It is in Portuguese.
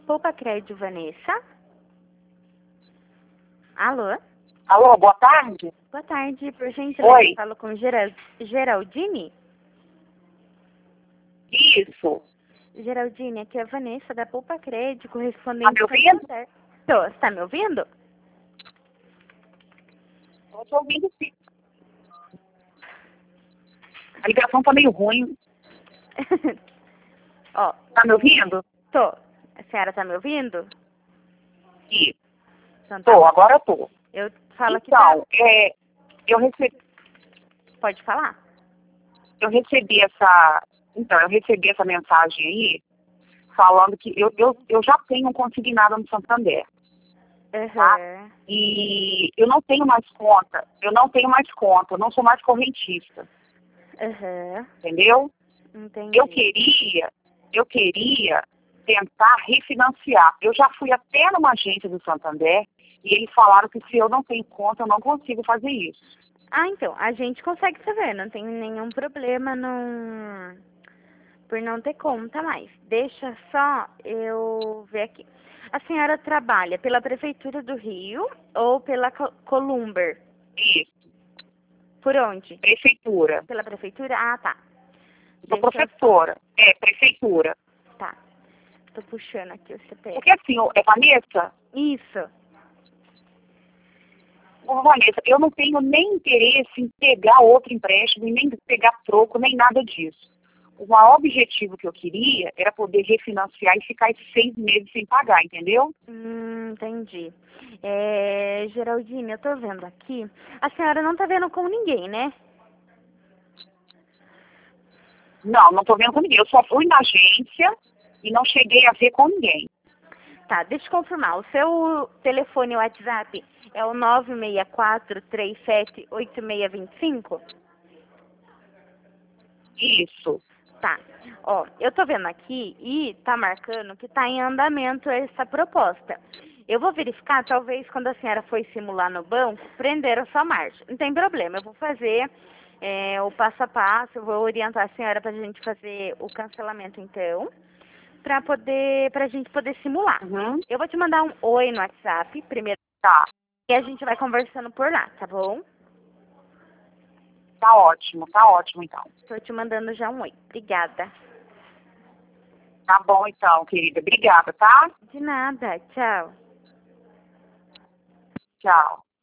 Poupa Crédito, Vanessa. Alô? Alô, boa tarde? Boa tarde, por gentileza. Oi. Falo com Geraldine? Isso. Geraldine, aqui é a Vanessa da Poupa Crédito, Tá correspondente me ouvindo? Santander. Tô, você tá me ouvindo? Tô te ouvindo sim. A ligação tá meio ruim. Ó. Tá me ouvindo? Tô. A senhora tá me ouvindo? Isso. Então tá Tô, bom. agora tô. Eu falo que Então, tá... eu recebi, Pode falar? eu recebi essa. Então, eu recebi essa mensagem aí falando que eu já tenho um consignado no Santander. Tá? Aham. E eu não tenho mais conta. Eu não sou mais correntista. Aham. Entendeu? Entendi. Eu queria tentar refinanciar. Eu já fui até numa agência do Santander e eles falaram que se eu não tenho conta, eu não consigo fazer isso. Ah, então, a gente consegue saber, não tem nenhum problema por não ter conta mais. Deixa só eu ver aqui. A senhora trabalha pela Prefeitura do Rio ou pela Columber? Isso, Por onde? prefeitura. Pela Prefeitura? Ah, tá. Sou Deixa eu... professora. É, prefeitura. Tá. Tô puxando aqui o CPF. Porque assim, Vanessa, Isso. Vanessa, eu não tenho nem interesse em pegar outro empréstimo, e nem pegar troco, nem nada disso. O maior objetivo que eu queria era poder refinanciar e ficar esses 6 meses sem pagar, entendeu? Entendi. Geraldine, eu tô vendo aqui. A senhora não tá vendo com ninguém, né? Não, não tô vendo com ninguém. Eu só fui na agência e não cheguei a ver com ninguém. Tá, deixa eu confirmar. O seu telefone WhatsApp é o 964378625? Isso. Tá. Ó, eu tô vendo aqui e tá marcando que tá em andamento essa proposta. Eu vou verificar, talvez quando a senhora foi simular no banco, prenderam sua margem. Não tem problema, eu vou fazer o passo a passo, eu vou orientar a senhora pra gente fazer o cancelamento então, pra gente poder simular. Uhum. Eu vou te mandar um oi no WhatsApp, primeiro, Tá. e a gente vai conversando por lá, tá bom? Tá ótimo então. Tô te mandando já um oi. Obrigada. Tá bom então, querida. Obrigada, tá? De nada, tchau. Tchau.